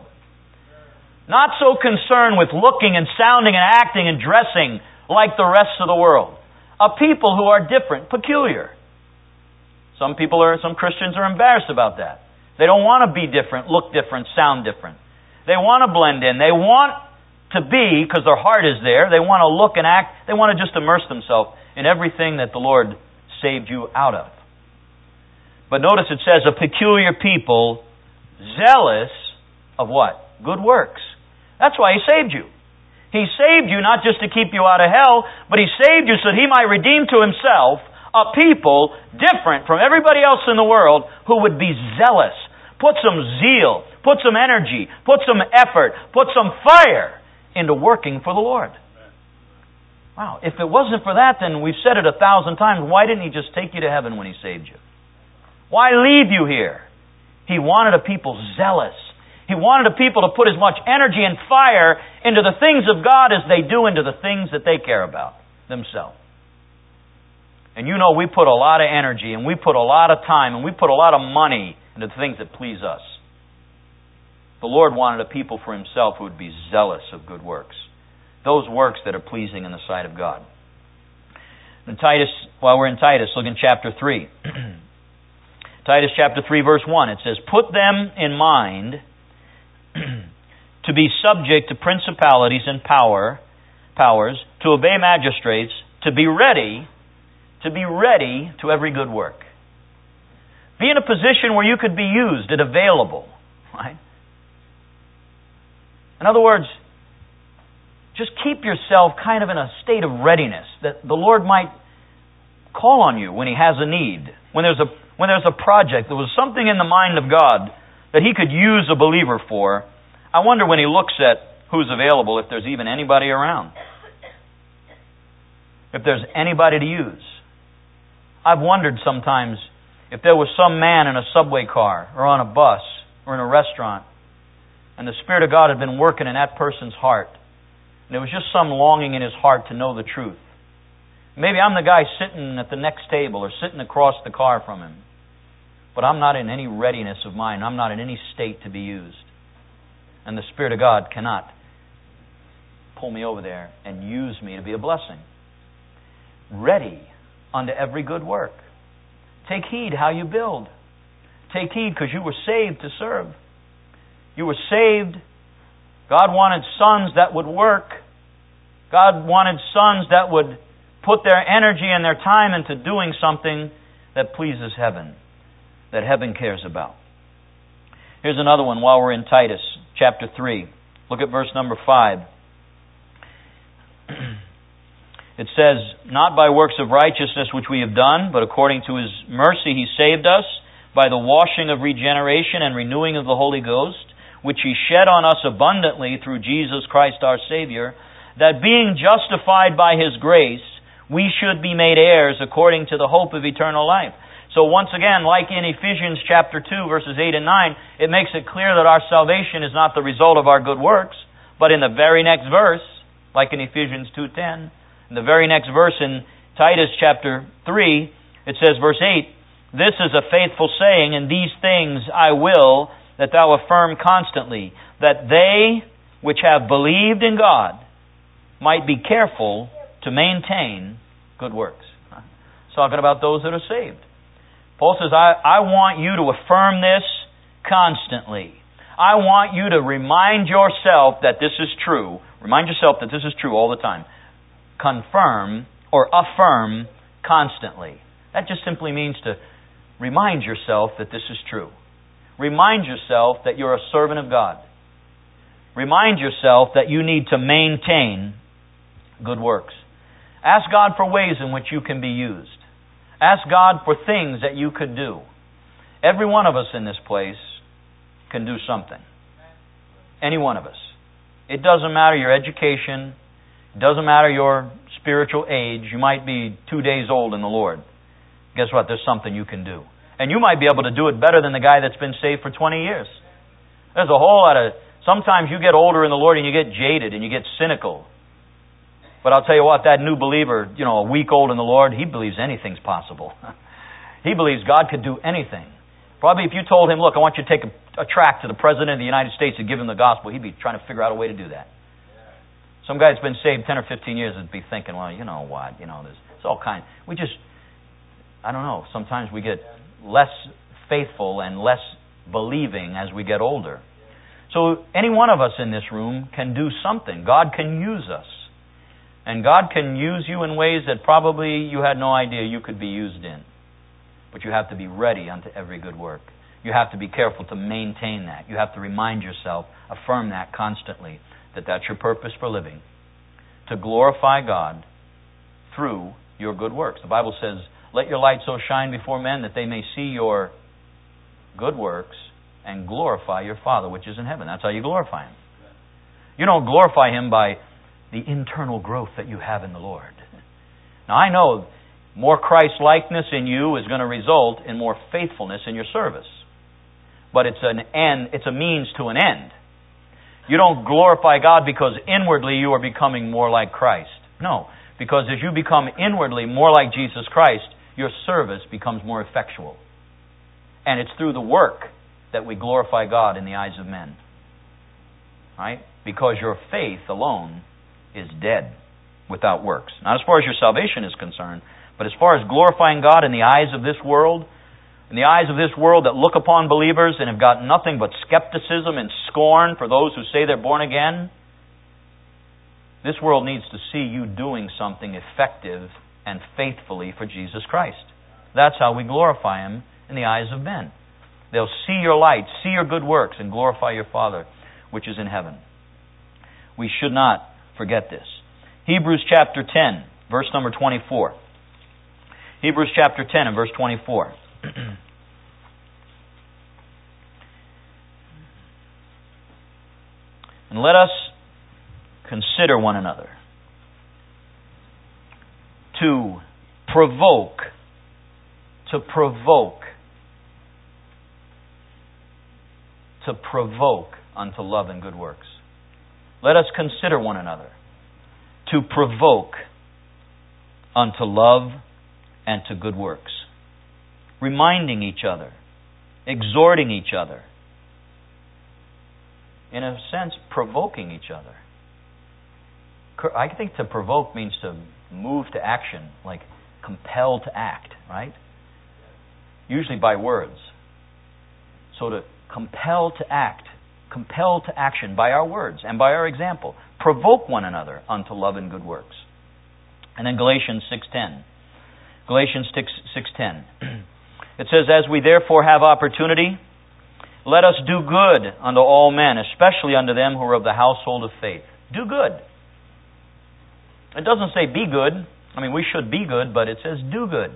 Not so concerned with looking and sounding and acting and dressing like the rest of the world. A people who are different, peculiar. Some people are, some Christians are embarrassed about that. They don't want to be different, look different, sound different. They want to blend in. They want to be, because their heart is there, they want to look and act, they want to just immerse themselves in everything that the Lord saved you out of. But notice it says, a peculiar people, zealous of what? Good works. That's why He saved you. He saved you not just to keep you out of hell, but He saved you so that He might redeem to Himself a people different from everybody else in the world who would be zealous. Put some zeal, put some energy, put some effort, put some fire into working for the Lord. Wow, if it wasn't for that, then we've said it a thousand times, why didn't He just take you to heaven when He saved you? Why leave you here? He wanted a people zealous. He wanted a people to put as much energy and fire into the things of God as they do into the things that they care about themselves. And you know we put a lot of energy and we put a lot of time and we put a lot of money into the things that please us. The Lord wanted a people for Himself who would be zealous of good works. Those works that are pleasing in the sight of God. In Titus, while we're in Titus, look in chapter three. Titus chapter three verse one, it says, put them in mind to be subject to principalities and power, powers, to obey magistrates, to be ready, to be ready to every good work. Be in a position where you could be used and available. Right? In other words, just keep yourself kind of in a state of readiness that the Lord might call on you when He has a need. When there's a when there's a project, there was something in the mind of God that He could use a believer for. I wonder when He looks at who's available, if there's even anybody around. If there's anybody to use. I've wondered sometimes if there was some man in a subway car or on a bus or in a restaurant and the Spirit of God had been working in that person's heart and there was just some longing in his heart to know the truth. Maybe I'm the guy sitting at the next table or sitting across the car from him, but I'm not in any readiness of mind. I'm not in any state to be used. And the Spirit of God cannot pull me over there and use me to be a blessing. Ready unto every good work. Take heed how you build. Take heed because you were saved to serve. You were saved. God wanted sons that would work. God wanted sons that would put their energy and their time into doing something that pleases heaven, that heaven cares about. Here's another one while we're in Titus chapter three. Look at verse number five. It says, not by works of righteousness which we have done, but according to His mercy He saved us by the washing of regeneration and renewing of the Holy Ghost, which He shed on us abundantly through Jesus Christ our Savior, that being justified by His grace, we should be made heirs according to the hope of eternal life. So once again, like in Ephesians chapter two, verses eight and nine, it makes it clear that our salvation is not the result of our good works, but in the very next verse, like in Ephesians two ten, in the very next verse in Titus chapter three, it says, verse eight, this is a faithful saying, and these things I will that thou affirm constantly, that they which have believed in God might be careful to maintain good works. It's talking about those that are saved. Paul says, I, I want you to affirm this constantly. I want you to remind yourself that this is true. Remind yourself that this is true all the time. Confirm or affirm constantly. That just simply means to remind yourself that this is true. Remind yourself that you're a servant of God. Remind yourself that you need to maintain good works. Ask God for ways in which you can be used. Ask God for things that you could do. Every one of us in this place can do something. Any one of us. It doesn't matter your education. It doesn't matter your spiritual age. You might be two days old in the Lord. Guess what? There's something you can do. And you might be able to do it better than the guy that's been saved for twenty years. There's a whole lot of... Sometimes you get older in the Lord and you get jaded and you get cynical. But I'll tell you what, that new believer, you know, a week old in the Lord, he believes anything's possible. He believes God could do anything. Probably if you told him, look, I want you to take a, a tract to the President of the United States and give him the gospel, he'd be trying to figure out a way to do that. Some guy that's been saved ten or fifteen years would be thinking, well, you know what, you know, there's it's all kind. We just, I don't know, sometimes we get less faithful and less believing as we get older. So any one of us in this room can do something. God can use us. And God can use you in ways that probably you had no idea you could be used in. But you have to be ready unto every good work. You have to be careful to maintain that. You have to remind yourself, affirm that constantly, that that's your purpose for living. To glorify God through your good works. The Bible says, let your light so shine before men that they may see your good works and glorify your Father which is in heaven. That's how you glorify Him. You don't glorify Him by the internal growth that you have in the Lord. Now I know more Christ-likeness in you is going to result in more faithfulness in your service. But it's an end, it's a means to an end. You don't glorify God because inwardly you are becoming more like Christ. No, because as you become inwardly more like Jesus Christ, your service becomes more effectual. And it's through the work that we glorify God in the eyes of men. Right? Because your faith alone is dead without works. Not as far as your salvation is concerned, but as far as glorifying God in the eyes of this world, in the eyes of this world that look upon believers and have got nothing but skepticism and scorn for those who say they're born again, this world needs to see you doing something effective and faithfully for Jesus Christ. That's how we glorify Him in the eyes of men. They'll see your light, see your good works, and glorify your Father which is in heaven. We should not forget this. Hebrews chapter ten, verse number twenty-four. Hebrews chapter ten and verse twenty-four. And let us consider one another to provoke, to provoke, to provoke unto love and good works. Let us consider one another to provoke unto love and to good works. Reminding each other, exhorting each other, in a sense, provoking each other. I think to provoke means to move to action, like compel to act, right? Usually by words. So to compel to act, compel to action by our words and by our example. Provoke one another unto love and good works. And then Galatians six ten. Galatians six ten. It says, as we therefore have opportunity, let us do good unto all men, especially unto them who are of the household of faith. Do good. It doesn't say be good. I mean, we should be good, but it says do good.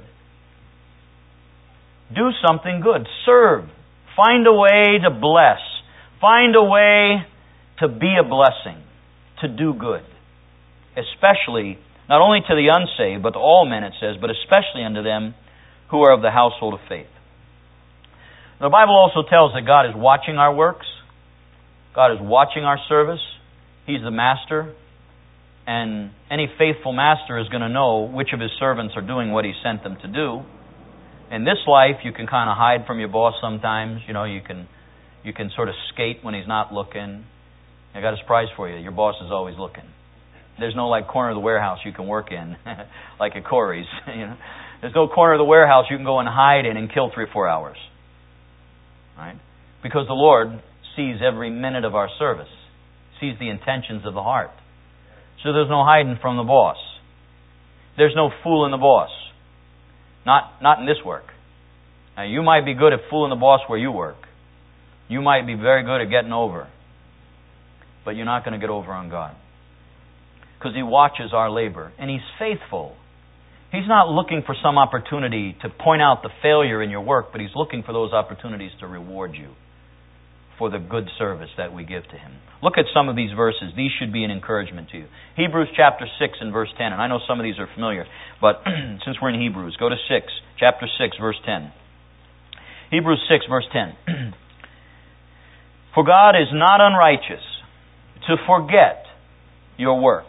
Do something good. Serve. Find a way to bless. Find a way to be a blessing. To do good. Especially, not only to the unsaved, but to all men, it says, but especially unto them who are of the household of faith. The Bible also tells that God is watching our works. God is watching our service. He's the master. And any faithful master is going to know which of his servants are doing what he sent them to do. In this life, you can kind of hide from your boss sometimes. You know, you can you can sort of skate when he's not looking. I got a surprise for you. Your boss is always looking. There's no like corner of the warehouse you can work in, like at Corey's. You know, There's no corner of the warehouse you can go and hide in and kill three or four hours. Right? Because the Lord sees every minute of our service. Sees the intentions of the heart. So there's no hiding from the boss. There's no fooling the boss. Not, not in this work. Now, you might be good at fooling the boss where you work. You might be very good at getting over. But you're not going to get over on God. Because He watches our labor. And He's faithful. He's not looking for some opportunity to point out the failure in your work, but He's looking for those opportunities to reward you for the good service that we give to Him. Look at some of these verses. These should be an encouragement to you. Hebrews chapter six and verse ten. And I know some of these are familiar, but since we're in Hebrews, go to six, chapter six, verse ten. Hebrews six, verse ten. For God is not unrighteous to forget your work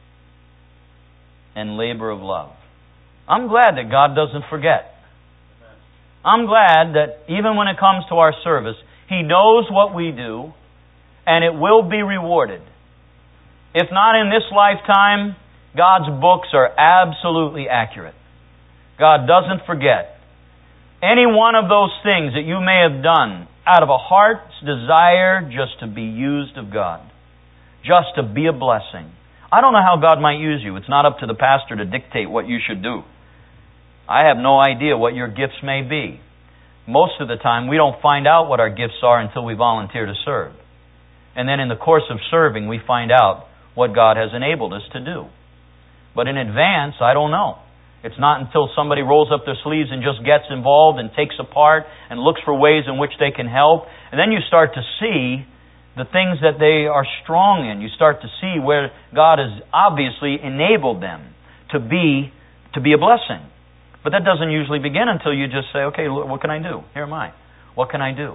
and labor of love. I'm glad that God doesn't forget. I'm glad that even when it comes to our service, He knows what we do, and it will be rewarded. If not in this lifetime, God's books are absolutely accurate. God doesn't forget. Any one of those things that you may have done out of a heart's desire just to be used of God, just to be a blessing. I don't know how God might use you. It's not up to the pastor to dictate what you should do. I have no idea what your gifts may be. Most of the time, we don't find out what our gifts are until we volunteer to serve. And then in the course of serving, we find out what God has enabled us to do. But in advance, I don't know. It's not until somebody rolls up their sleeves and just gets involved and takes a part and looks for ways in which they can help. And then you start to see the things that they are strong in. You start to see where God has obviously enabled them to be, to be a blessing. But that doesn't usually begin until you just say, okay, what can I do? Here am I. What can I do?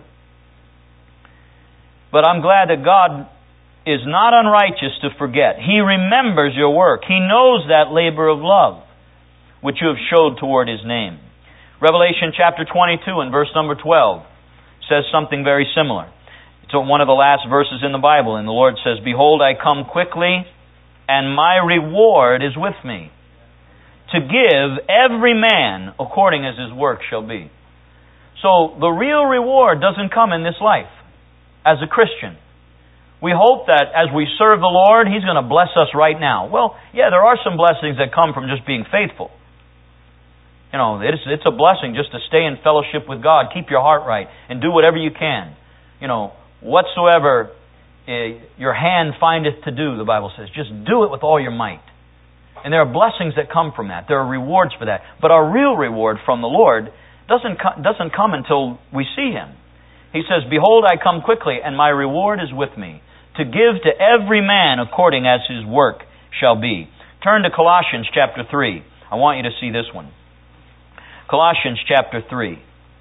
But I'm glad that God is not unrighteous to forget. He remembers your work. He knows that labor of love which you have showed toward His name. Revelation chapter twenty-two and verse number twelve says something very similar. It's one of the last verses in the Bible, and the Lord says, Behold, I come quickly, and my reward is with me, to give every man according as his work shall be. So the real reward doesn't come in this life as a Christian. We hope that as we serve the Lord, He's going to bless us right now. Well, yeah, there are some blessings that come from just being faithful. You know, it's, it's a blessing just to stay in fellowship with God, keep your heart right, and do whatever you can. You know, whatsoever uh, your hand findeth to do, the Bible says, just do it with all your might. And there are blessings that come from that. There are rewards for that. But our real reward from the Lord doesn't co- doesn't come until we see Him. He says, Behold, I come quickly, and my reward is with me, to give to every man according as his work shall be. Turn to Colossians chapter three. I want you to see this one. Colossians chapter three.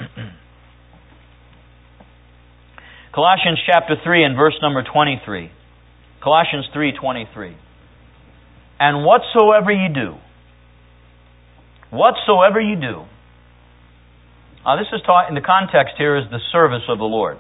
Colossians chapter three and verse number twenty-three. Colossians three twenty-three. And whatsoever you do, whatsoever you do. Now this is taught in the context here is the service of the Lord.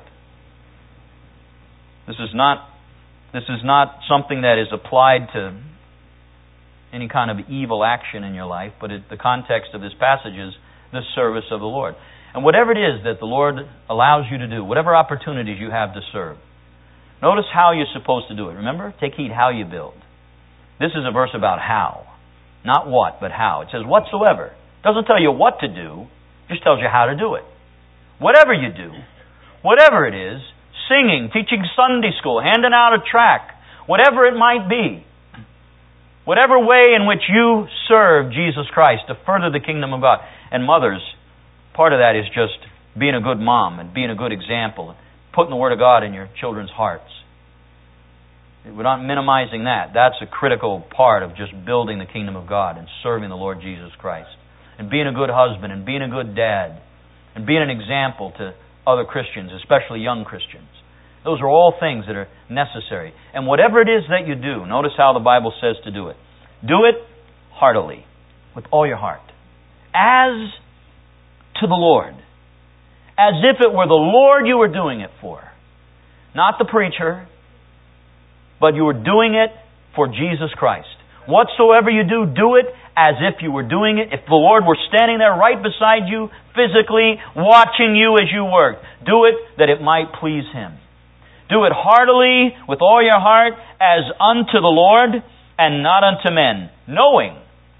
This is not this is not something that is applied to any kind of evil action in your life, but it, the context of this passage is the service of the Lord. And whatever it is that the Lord allows you to do, whatever opportunities you have to serve, notice how you're supposed to do it. Remember? Take heed how you build. This is a verse about how. Not what, but how. It says whatsoever. It doesn't tell you what to do, it just tells you how to do it. Whatever you do, whatever it is, singing, teaching Sunday school, handing out a tract, whatever it might be, whatever way in which you serve Jesus Christ to further the kingdom of God. And mothers, part of that is just being a good mom and being a good example, putting the Word of God in your children's hearts. We're not minimizing that. That's a critical part of just building the kingdom of God and serving the Lord Jesus Christ. And being a good husband and being a good dad and being an example to other Christians, especially young Christians. Those are all things that are necessary. And whatever it is that you do, notice how the Bible says to do it. Do it heartily, with all your heart, as to the Lord, as if it were the Lord you were doing it for. Not the preacher, but you were doing it for Jesus Christ. Whatsoever you do, do it as if you were doing it. If the Lord were standing there right beside you, physically watching you as you worked, do it that it might please Him. Do it heartily, with all your heart, as unto the Lord and not unto men, knowing,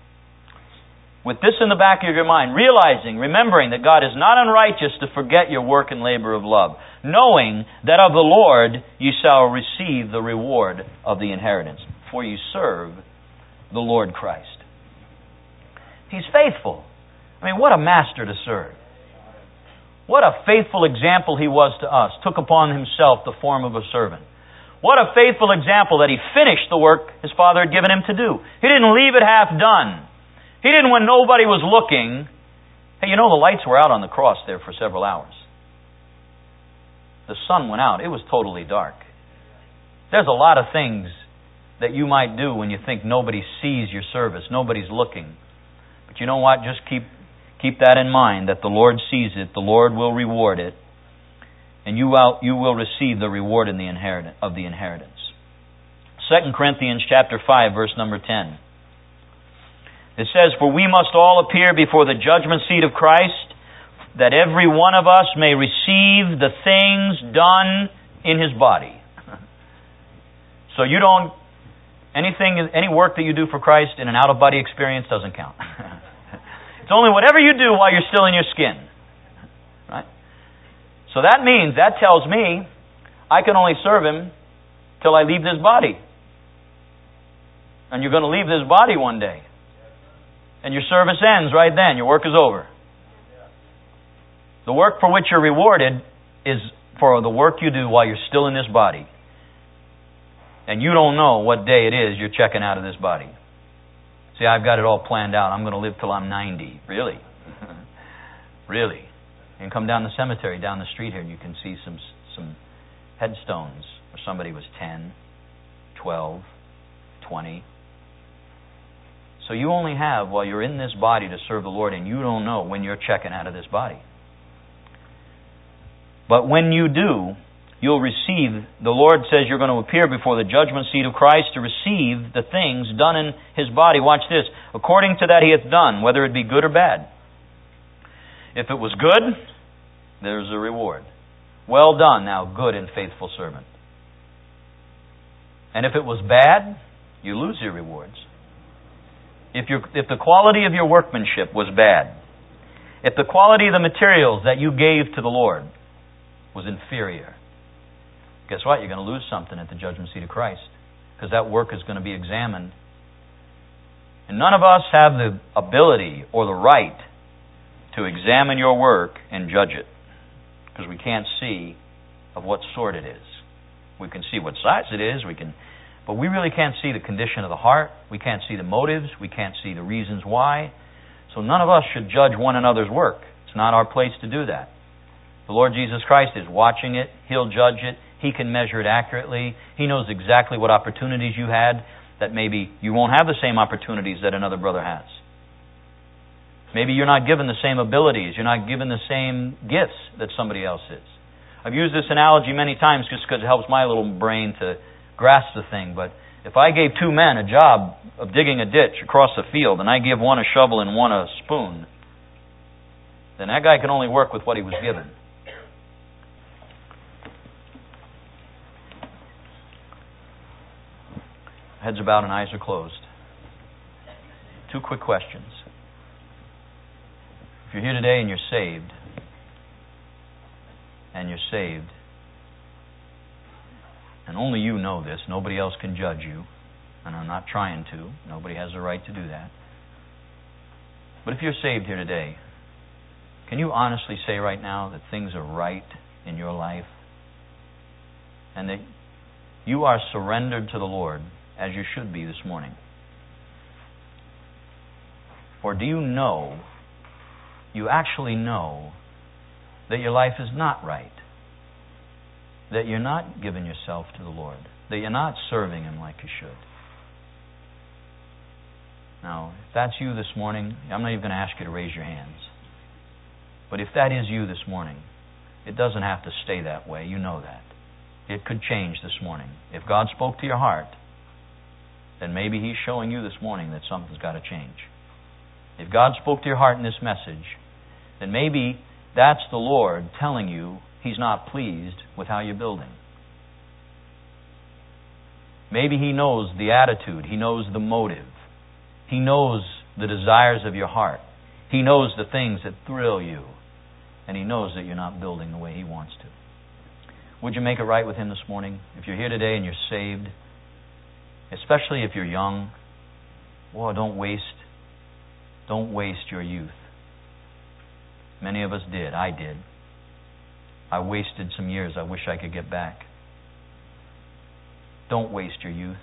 with this in the back of your mind, realizing, remembering that God is not unrighteous to forget your work and labor of love, knowing that of the Lord you shall receive the reward of the inheritance, for you serve the Lord Christ. He's faithful. I mean, what a master to serve. What a faithful example He was to us. Took upon Himself the form of a servant. What a faithful example that He finished the work His Father had given Him to do. He didn't leave it half done. He didn't, when nobody was looking. Hey, you know the lights were out on the cross there for several hours. The sun went out. It was totally dark. There's a lot of things that you might do when you think nobody sees your service, nobody's looking. But you know what? Just keep keep that in mind, that the Lord sees it, the Lord will reward it, and you will, you will receive the reward in the inheritance, of the inheritance. Second Corinthians chapter five, verse number ten. It says, "For we must all appear before the judgment seat of Christ, that every one of us may receive the things done in His body." So you don't, anything, any work that you do for Christ in an out-of-body experience doesn't count. It's only whatever you do while you're still in your skin. Right? So that means, that tells me, I can only serve Him till I leave this body. And you're going to leave this body one day. And your service ends right then. Your work is over. The work for which you're rewarded is for the work you do while you're still in this body. And you don't know what day it is you're checking out of this body. See, I've got it all planned out. I'm going to live till I'm ninety. Really? Really? You can come down the cemetery down the street here and you can see some some headstones where somebody was ten, twelve, twenty. So you only have, while you're in this body, to serve the Lord, and you don't know when you're checking out of this body. But when you do, you'll receive, the Lord says you're going to appear before the judgment seat of Christ to receive the things done in His body. Watch this. According to that He hath done, whether it be good or bad. If it was good, there's a reward. Well done, thou good and faithful servant. And if it was bad, you lose your rewards. If, your, if the quality of your workmanship was bad, if the quality of the materials that you gave to the Lord was inferior, guess what? You're going to lose something at the judgment seat of Christ, because that work is going to be examined. And none of us have the ability or the right to examine your work and judge it, because we can't see of what sort it is. We can see what size it is, we can, but we really can't see the condition of the heart. We can't see the motives. We can't see the reasons why. So none of us should judge one another's work. It's not our place to do that. The Lord Jesus Christ is watching it. He'll judge it. He can measure it accurately. He knows exactly what opportunities you had that maybe you won't have the same opportunities that another brother has. Maybe you're not given the same abilities. You're not given the same gifts that somebody else is. I've used this analogy many times just because it helps my little brain to grasp the thing. But if I gave two men a job of digging a ditch across the field, and I give one a shovel and one a spoon, then that guy can only work with what he was given. Heads are bowed and eyes are closed. Two quick questions. If you're here today and you're saved, and you're saved, and only you know this, nobody else can judge you, and I'm not trying to, nobody has the right to do that. But if you're saved here today, can you honestly say right now that things are right in your life, and that you are surrendered to the Lord as you should be this morning? Or do you know, you actually know, that your life is not right? That you're not giving yourself to the Lord? That you're not serving Him like you should? Now, if that's you this morning, I'm not even going to ask you to raise your hands. But if that is you this morning, it doesn't have to stay that way. You know that. It could change this morning. If God spoke to your heart, then maybe He's showing you this morning that something's got to change. If God spoke to your heart in this message, then maybe that's the Lord telling you He's not pleased with how you're building. Maybe He knows the attitude. He knows the motive. He knows the desires of your heart. He knows the things that thrill you. And He knows that you're not building the way He wants to. Would you make it right with Him this morning? If you're here today and you're saved, especially if you're young, boy, don't waste, don't waste your youth. Many of us did. I did. I wasted some years I wish I could get back. Don't waste your youth.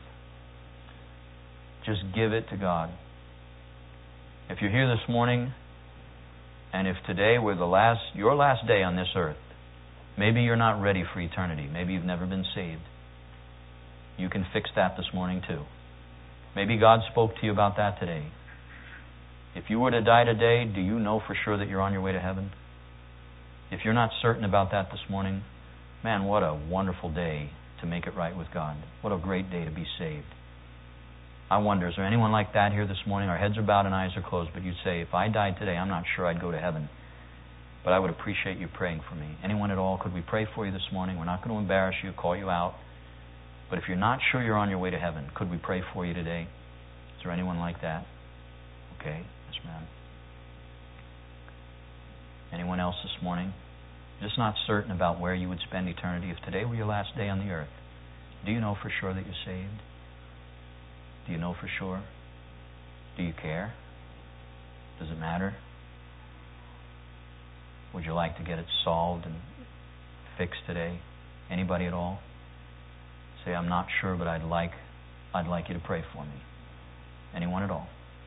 Just give it to God. If you're here this morning, and if today were the last, your last day on this earth, maybe you're not ready for eternity. Maybe you've never been saved. You can fix that this morning too. Maybe God spoke to you about that today. If you were to die today, do you know for sure that you're on your way to heaven? If you're not certain about that this morning, man, what a wonderful day to make it right with God. What a great day to be saved. I wonder, is there anyone like that here this morning? Our heads are bowed and eyes are closed, but you'd say, if I died today, I'm not sure I'd go to heaven. But I would appreciate you praying for me. Anyone at all? Could we pray for you this morning? We're not going to embarrass you, call you out. But if you're not sure you're on your way to heaven, could we pray for you today? Is there anyone like that? Okay, yes, ma'am. Anyone else this morning? Just not certain about where you would spend eternity. If today were your last day on the earth, do you know for sure that you're saved? Do you know for sure? Do you care? Does it matter? Would you like to get it solved and fixed today? Anybody at all? Say, I'm not sure, but I'd like I'd like you to pray for me. Anyone at all?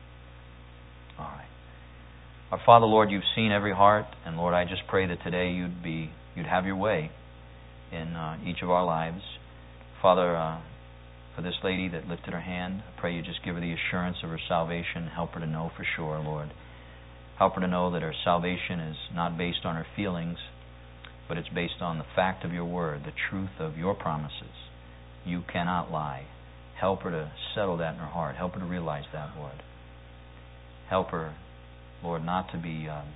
All right. Our Father, Lord, you've seen every heart, and Lord, I just pray that today you'd be you'd have your way in uh, each of our lives. Father, uh, for this lady that lifted her hand, I pray you just give her the assurance of her salvation. Help her to know for sure, Lord. Help her to know that her salvation is not based on her feelings, but it's based on the fact of your word, the truth of your promises. You cannot lie. Help her to settle that in her heart. Help her to realize that, Lord. Help her, Lord, not to be um,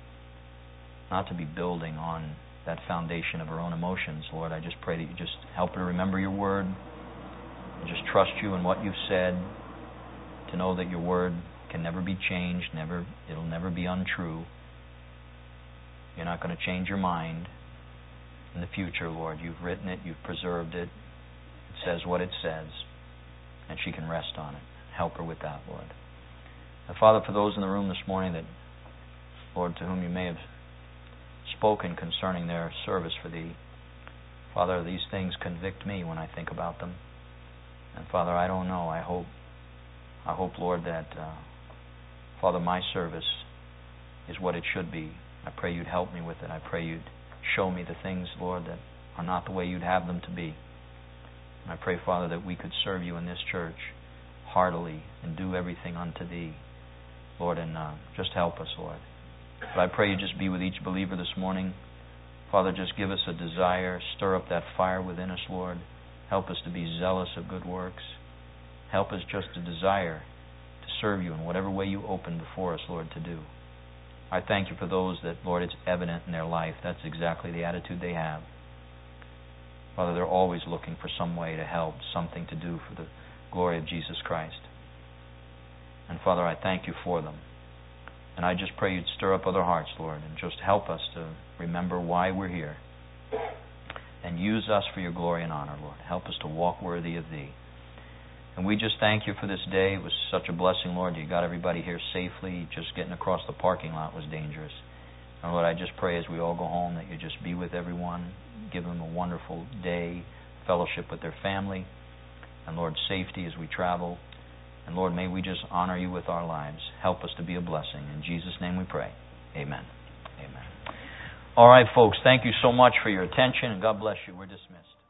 not to be building on that foundation of her own emotions. Lord, I just pray that you just help her to remember your word, and just trust you in what you've said, to know that your word can never be changed, never it'll never be untrue. You're not going to change your mind in the future, Lord. You've written it, you've preserved it. It says what it says, and she can rest on it. Help her with that, Lord. And Father, for those in the room this morning that, Lord, to whom you may have spoken concerning their service for Thee, Father, these things convict me when I think about them. And Father, I don't know. I hope, I hope, Lord, that, uh, Father, my service is what it should be. I pray you'd help me with it. I pray you'd show me the things, Lord, that are not the way you'd have them to be. And I pray, Father, that we could serve you in this church heartily and do everything unto Thee, Lord, and uh, just help us, Lord. But I pray you just be with each believer this morning. Father, just give us a desire. Stir up that fire within us, Lord. Help us to be zealous of good works. Help us just to desire to serve you in whatever way you open before us, Lord, to do. I thank you for those that, Lord, it's evident in their life. That's exactly the attitude they have. Father, they're always looking for some way to help, something to do for the glory of Jesus Christ. And Father, I thank you for them. And I just pray you'd stir up other hearts, Lord, and just help us to remember why we're here. And use us for your glory and honor, Lord. Help us to walk worthy of Thee. And we just thank you for this day. It was such a blessing, Lord. You got everybody here safely. Just getting across the parking lot was dangerous. And Lord, I just pray as we all go home that you just be with everyone. Give them a wonderful day, fellowship with their family. And Lord, safety as we travel. And Lord, may we just honor you with our lives. Help us to be a blessing. In Jesus' name we pray. Amen. Amen. All right, folks, thank you so much for your attention, and God bless you. We're dismissed.